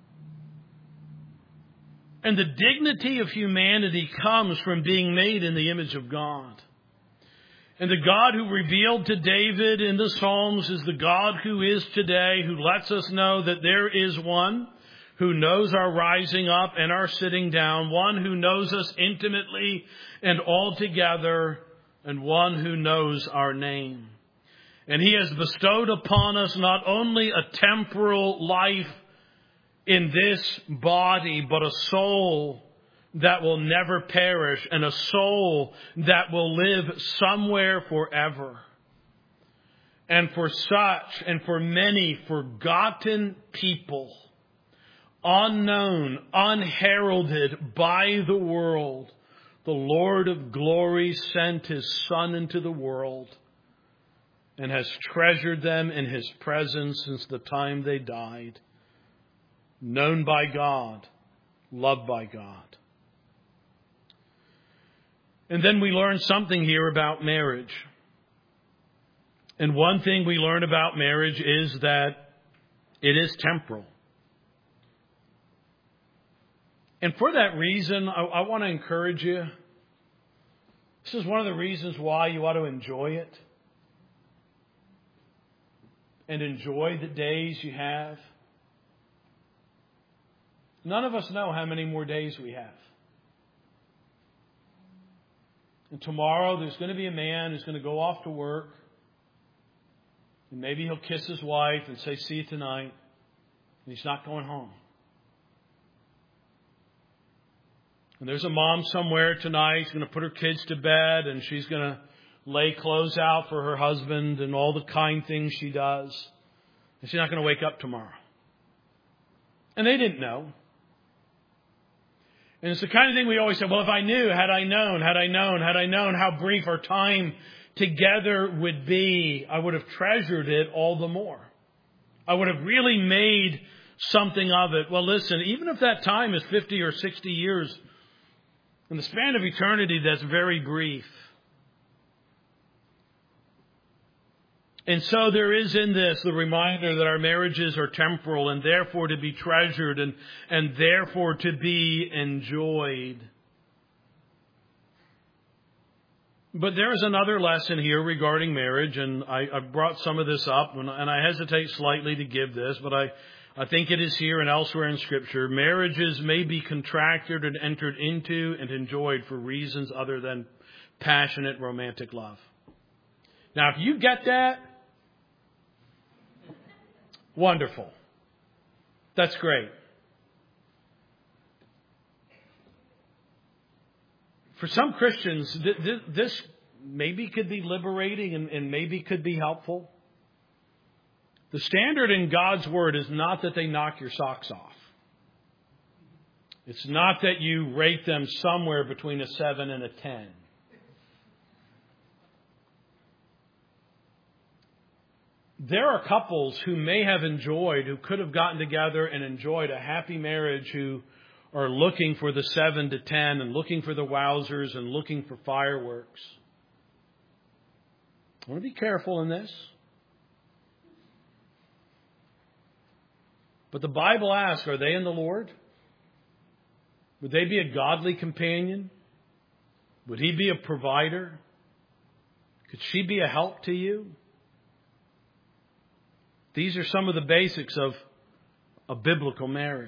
And the dignity of humanity comes from being made in the image of God. And the God who revealed to David in the Psalms is the God who is today, who lets us know that there is one who knows our rising up and our sitting down, one who knows us intimately and altogether, and one who knows our name. And he has bestowed upon us not only a temporal life in this body, but a soul that will never perish, and a soul that will live somewhere forever. And for such and for many forgotten people, unknown, unheralded by the world, the Lord of glory sent His Son into the world and has treasured them in His presence since the time they died. Known by God, loved by God. And then we learn something here about marriage. And one thing we learn about marriage is that it is temporal. And for that reason, I, I want to encourage you. This is one of the reasons why you ought to enjoy it. And enjoy the days you have. None of us know how many more days we have. And tomorrow there's going to be a man who's going to go off to work. And maybe he'll kiss his wife and say, see you tonight. And he's not going home. And there's a mom somewhere tonight who's going to put her kids to bed and she's going to lay clothes out for her husband and all the kind things she does. And she's not going to wake up tomorrow. And they didn't know. And it's the kind of thing we always say, well, if I knew, had I known, had I known, had I known how brief our time together would be, I would have treasured it all the more. I would have really made something of it. Well, listen, even if that time is fifty or sixty years, in the span of eternity, that's very brief. And so there is in this the reminder that our marriages are temporal and therefore to be treasured and, and therefore to be enjoyed. But there is another lesson here regarding marriage, and I, I brought some of this up, and, and I hesitate slightly to give this, but I, I think it is here and elsewhere in Scripture. Marriages may be contracted and entered into and enjoyed for reasons other than passionate romantic love. Now, if you get that, wonderful. That's great. For some Christians, th- th- this maybe could be liberating and, and maybe could be helpful. The standard in God's Word is not that they knock your socks off. It's not that you rate them somewhere between a seven and a ten. There are couples who may have enjoyed, who could have gotten together and enjoyed a happy marriage, who are looking for the seven to ten and looking for the wowzers and looking for fireworks. I want to be careful in this. But the Bible asks, are they in the Lord? Would they be a godly companion? Would he be a provider? Could she be a help to you? These are some of the basics of a biblical marriage.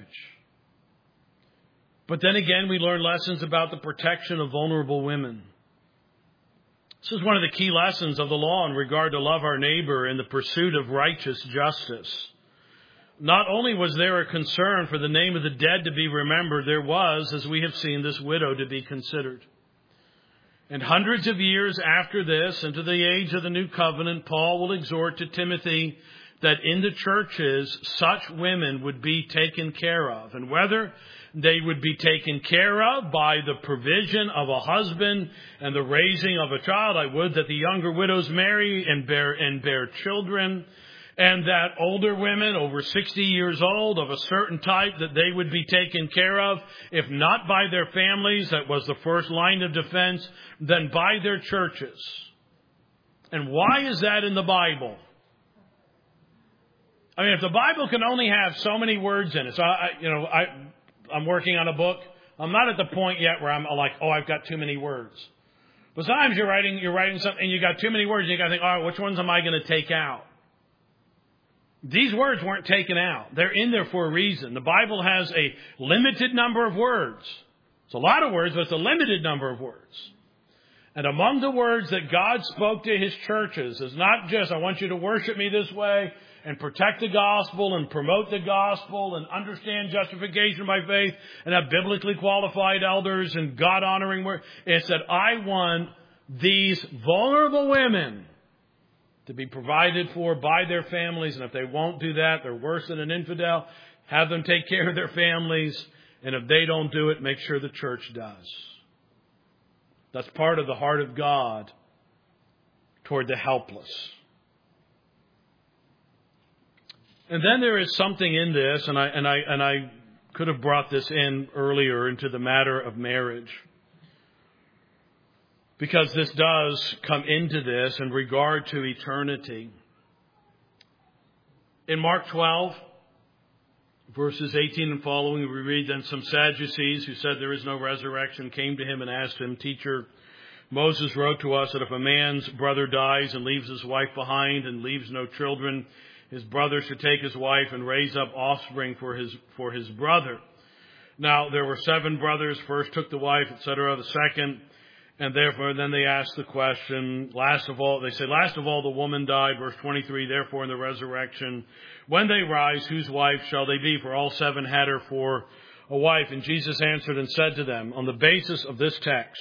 But then again, we learn lessons about the protection of vulnerable women. This is one of the key lessons of the law in regard to love our neighbor in the pursuit of righteous justice. Not only was there a concern for the name of the dead to be remembered, there was, as we have seen, this widow to be considered. And hundreds of years after this, into the age of the New Covenant, Paul will exhort to Timothy that in the churches, such women would be taken care of. And whether they would be taken care of by the provision of a husband and the raising of a child, I would that the younger widows marry and bear and bear children, and that older women over sixty years old of a certain type, that they would be taken care of, if not by their families, that was the first line of defense, then by their churches. And why is that in the Bible? I mean, if the Bible can only have so many words in it, so I, you know, I, I'm working on a book. I'm not at the point yet where I'm like, oh, I've got too many words. But sometimes you're writing, you're writing something, and you got too many words, and you got to think, all right, which ones am I going to take out? These words weren't taken out. They're in there for a reason. The Bible has a limited number of words. It's a lot of words, but it's a limited number of words. And among the words that God spoke to his churches is not just, I want you to worship me this way and protect the gospel and promote the gospel and understand justification by faith and have biblically qualified elders and God-honoring work. It's that I want these vulnerable women to be provided for by their families. And if they won't do that, they're worse than an infidel. Have them take care of their families. And if they don't do it, make sure the church does. That's part of the heart of God toward the helpless. And then there is something in this, and I and I and I could have brought this in earlier into the matter of marriage, because this does come into this in regard to eternity. In Mark twelve, verses eighteen and following, we read, "Then some Sadducees who said there is no resurrection came to him and asked him, 'Teacher, Moses wrote to us that if a man's brother dies and leaves his wife behind and leaves no children, his brother should take his wife and raise up offspring for his for his brother. Now there were seven brothers. First took the wife, et cetera. The second, and therefore then they asked the question. Last of all, they say, last of all the woman died. Verse twenty-three. Therefore in the resurrection, when they rise, whose wife shall they be? For all seven had her for a wife. And Jesus answered and said to them, on the basis of this text,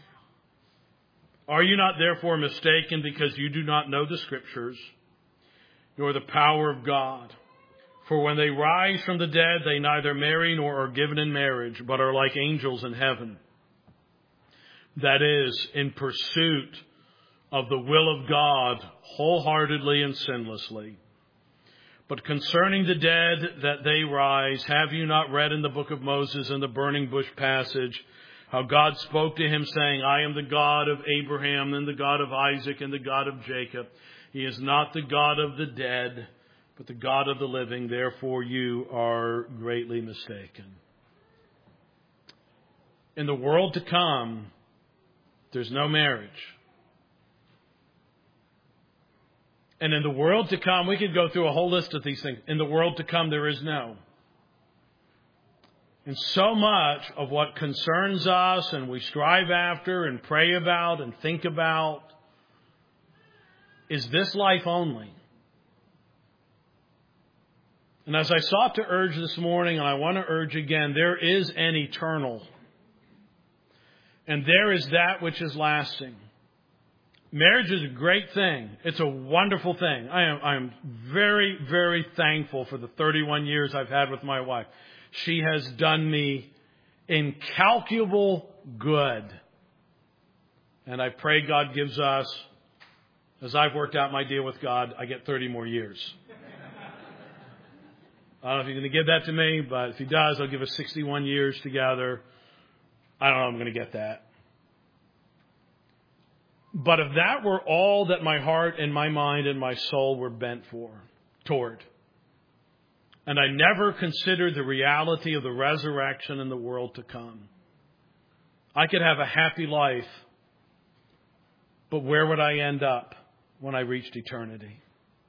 are you not therefore mistaken because you do not know the Scriptures, nor the power of God? For when they rise from the dead, they neither marry nor are given in marriage, but are like angels in heaven. That is, in pursuit of the will of God, wholeheartedly and sinlessly. But concerning the dead, that they rise, have you not read in the book of Moses in the burning bush passage, how God spoke to him, saying, I am the God of Abraham, and the God of Isaac, and the God of Jacob. He is not the God of the dead, but the God of the living. Therefore you are greatly mistaken. In the world to come, there's no marriage. And in the world to come, we could go through a whole list of these things. In the world to come, there is no. And so much of what concerns us and we strive after and pray about and think about is this life only. And as I sought to urge this morning, and I want to urge again, there is an eternal. And there is that which is lasting. Marriage is a great thing. It's a wonderful thing. I am, I am very, very thankful for the thirty-one years I've had with my wife. She has done me incalculable good. And I pray God gives us, as I've worked out my deal with God, I get thirty more years. I don't know if he's going to give that to me, but if he does, I'll give us sixty-one years together. I don't know if I'm going to get that. But if that were all that my heart and my mind and my soul were bent for, toward, and I never considered the reality of the resurrection in the world to come, I could have a happy life, but where would I end up when I reached eternity?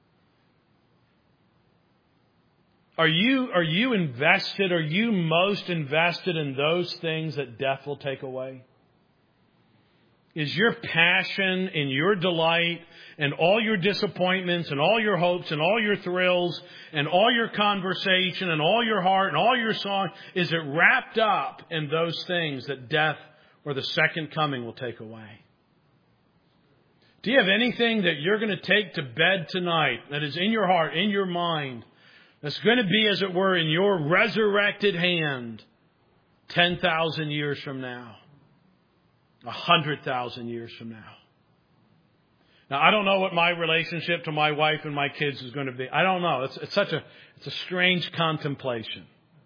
Are you, are you invested, are you most invested in those things that death will take away? Is your passion and your delight and all your disappointments and all your hopes and all your thrills and all your conversation and all your heart and all your song, is it wrapped up in those things that death or the second coming will take away? Do you have anything that you're going to take to bed tonight that is in your heart, in your mind, that's going to be, as it were, in your resurrected hand ten thousand years from now? one hundred thousand years from now. Now, I don't know what my relationship to my wife and my kids is going to be. I don't know. It's, it's such a it's a strange contemplation.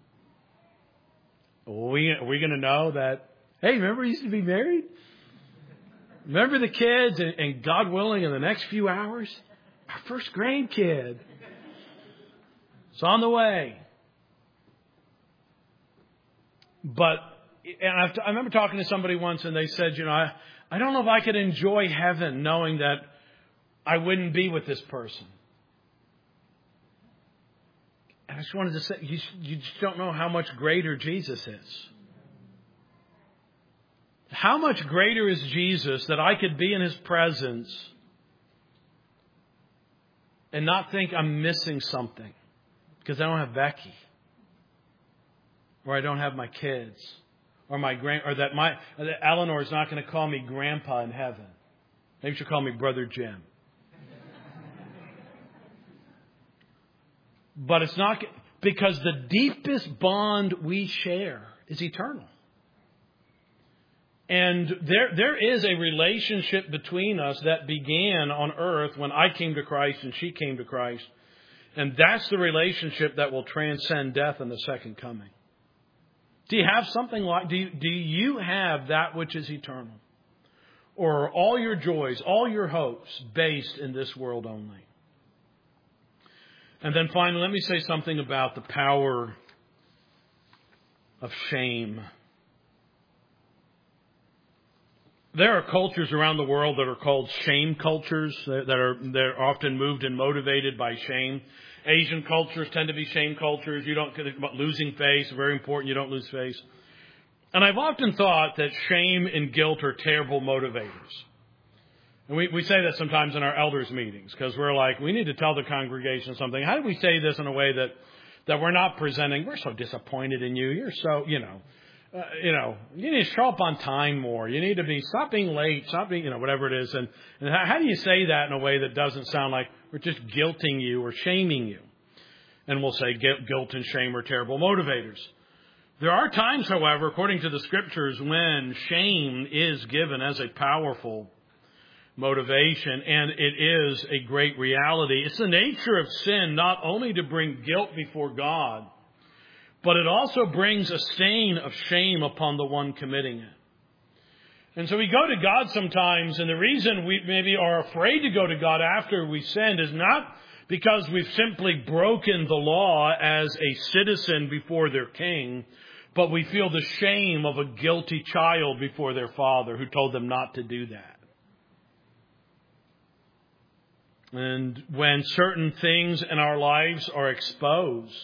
Are we, are we going to know that, hey, remember we used to be married? Remember the kids? And, and God willing, in the next few hours, our first grandkid. It's on the way. But And I've, I remember talking to somebody once and they said, you know, I, I don't know if I could enjoy heaven knowing that I wouldn't be with this person. And I just wanted to say, you, you just don't know how much greater Jesus is. How much greater is Jesus that I could be in His presence and not think I'm missing something because I don't have Becky or I don't have my kids. Or my grand, or that my that Eleanor is not going to call me Grandpa in heaven. Maybe she'll call me Brother Jim. But it's not, because the deepest bond we share is eternal. And there, there is a relationship between us that began on earth when I came to Christ and she came to Christ. And that's the relationship that will transcend death in the second coming. Do you have something like, do you, do you have that which is eternal? Or are all your joys, all your hopes based in this world only? And then finally, let me say something about the power of shame. There are cultures around the world that are called shame cultures, that are they're often moved and motivated by shame. Asian cultures tend to be shame cultures. You don't losing face, very important. You don't lose face. And I've often thought that shame and guilt are terrible motivators. And we, we say that sometimes in our elders meetings because we're like, we need to tell the congregation something. How do we say this in a way that that we're not presenting? We're so disappointed in you. You're so, you know. Uh, you know, you need to show up on time more. You need to be, stop being late, stop being, you know, whatever it is. And, and how, how do you say that in a way that doesn't sound like we're just guilting you or shaming you? And we'll say guilt and shame are terrible motivators. There are times, however, according to the Scriptures, when shame is given as a powerful motivation, and it is a great reality. It's the nature of sin not only to bring guilt before God, but it also brings a stain of shame upon the one committing it. And so we go to God sometimes, and the reason we maybe are afraid to go to God after we sinned is not because we've simply broken the law as a citizen before their king, but we feel the shame of a guilty child before their father who told them not to do that. And when certain things in our lives are exposed,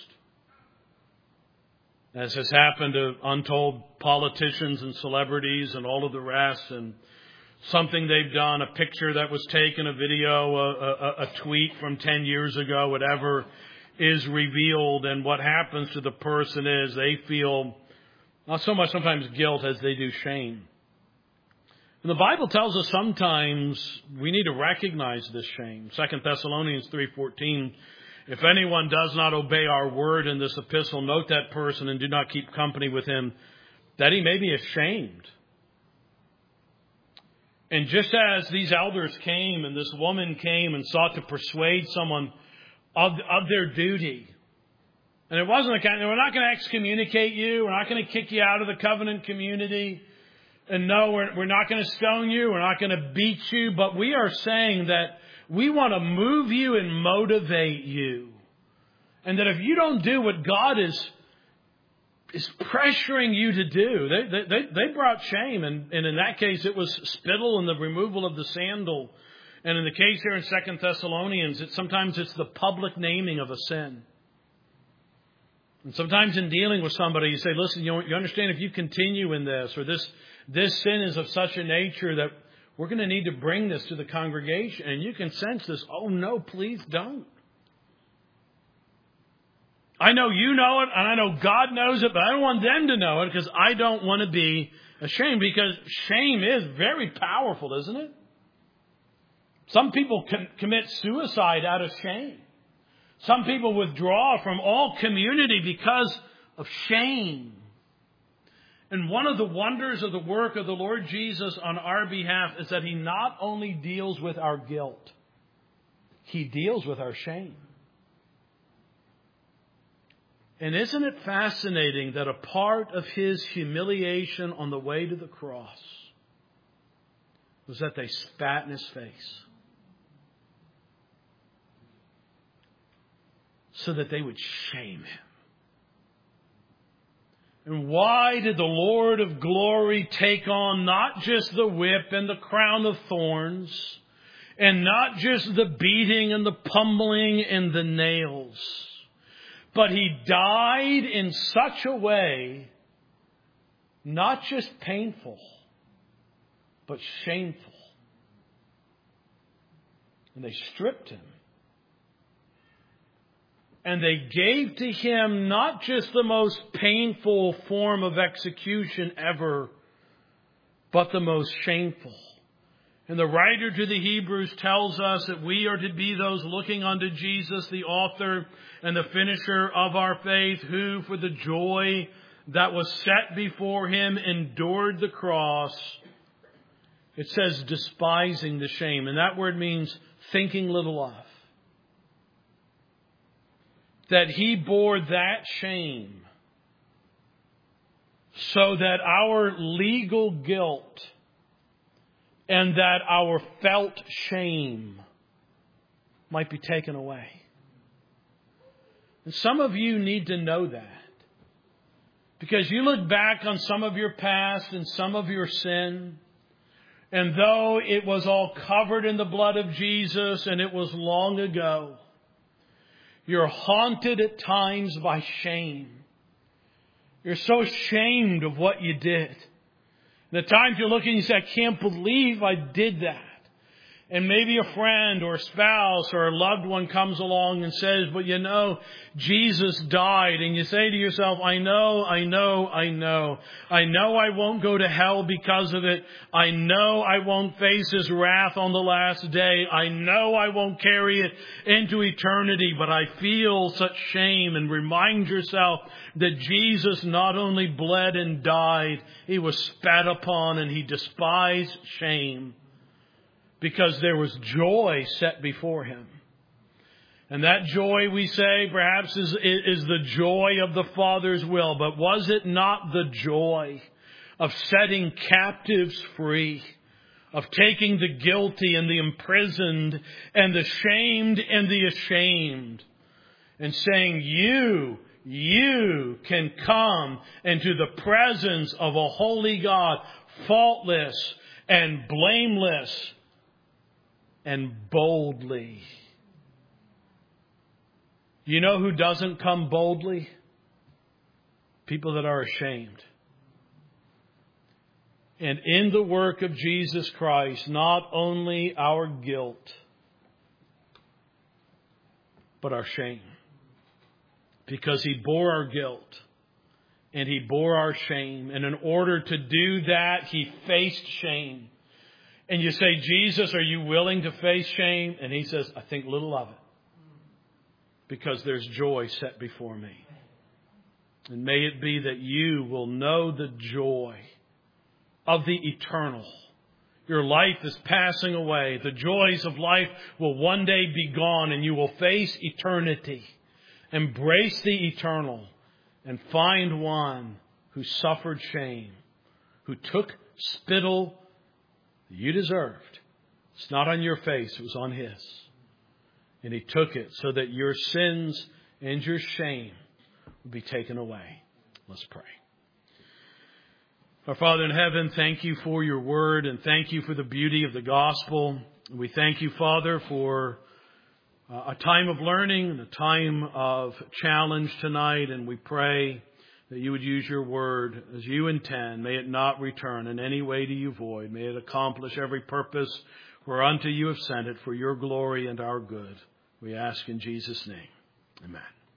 as has happened to untold politicians and celebrities and all of the rest, and something they've done, a picture that was taken, a video, a, a, a tweet from ten years ago, whatever is revealed, and what happens to the person is they feel not so much sometimes guilt as they do shame. And the Bible tells us sometimes we need to recognize this shame. Second Thessalonians three fourteen, if anyone does not obey our word in this epistle, note that person and do not keep company with him, that he may be ashamed. And just as these elders came and this woman came and sought to persuade someone of, of their duty, and it wasn't a kind of, we're not going to excommunicate you, we're not going to kick you out of the covenant community, and no, we're, we're not going to stone you, we're not going to beat you, but we are saying that we want to move you and motivate you. And that if you don't do what God is, is pressuring you to do, they, they, they brought shame. And, and in that case, it was spittle and the removal of the sandal. And in the case here in Second Thessalonians, it, sometimes it's the public naming of a sin. And sometimes in dealing with somebody, you say, listen, you, you understand if you continue in this, or this, this sin is of such a nature that we're going to need to bring this to the congregation. And you can sense this. Oh, no, please don't. I know you know it, and I know God knows it, but I don't want them to know it because I don't want to be ashamed, because shame is very powerful, isn't it? Some people com- commit suicide out of shame. Some people withdraw from all community because of shame. And one of the wonders of the work of the Lord Jesus on our behalf is that He not only deals with our guilt, He deals with our shame. And isn't it fascinating that a part of His humiliation on the way to the cross was that they spat in His face so that they would shame Him? And why did the Lord of glory take on not just the whip and the crown of thorns, and not just the beating and the pummeling and the nails, but He died in such a way, not just painful, but shameful. And they stripped Him. And they gave to Him not just the most painful form of execution ever, but the most shameful. And the writer to the Hebrews tells us that we are to be those looking unto Jesus, the author and the finisher of our faith, who for the joy that was set before him endured the cross. It says despising the shame. And that word means thinking little of. That he bore that shame so that our legal guilt and that our felt shame might be taken away. And some of you need to know that. Because you look back on some of your past and some of your sin, and though it was all covered in the blood of Jesus and it was long ago, you're haunted at times by shame. You're so ashamed of what you did. And at times you're looking and you say, I can't believe I did that. And maybe a friend or a spouse or a loved one comes along and says, but you know, Jesus died. And you say to yourself, I know, I know, I know. I know I won't go to hell because of it. I know I won't face His wrath on the last day. I know I won't carry it into eternity. But I feel such shame. And remind yourself that Jesus not only bled and died, He was spat upon and He despised shame. Because there was joy set before Him. And that joy, we say, perhaps is, is the joy of the Father's will. But was it not the joy of setting captives free? Of taking the guilty and the imprisoned and the shamed and the ashamed. And saying, you, you can come into the presence of a holy God, faultless and blameless. And boldly. You know who doesn't come boldly? People that are ashamed. And in the work of Jesus Christ, not only our guilt, but our shame. Because He bore our guilt. And He bore our shame. And in order to do that, He faced shame. And you say, Jesus, are you willing to face shame? And He says, I think little of it. Because there's joy set before me. And may it be that you will know the joy of the eternal. Your life is passing away. The joys of life will one day be gone. And you will face eternity. Embrace the eternal. And find one who suffered shame. Who took spittle you deserved. It's not on your face, it was on His. And He took it so that your sins and your shame would be taken away. Let's pray. Our Father in heaven, thank You for Your word and thank You for the beauty of the gospel. We thank You, Father, for a time of learning and a time of challenge tonight, and we pray that You would use Your word as You intend. May it not return in any way to You void. May it accomplish every purpose whereunto You have sent it for Your glory and our good. We ask in Jesus' name. Amen.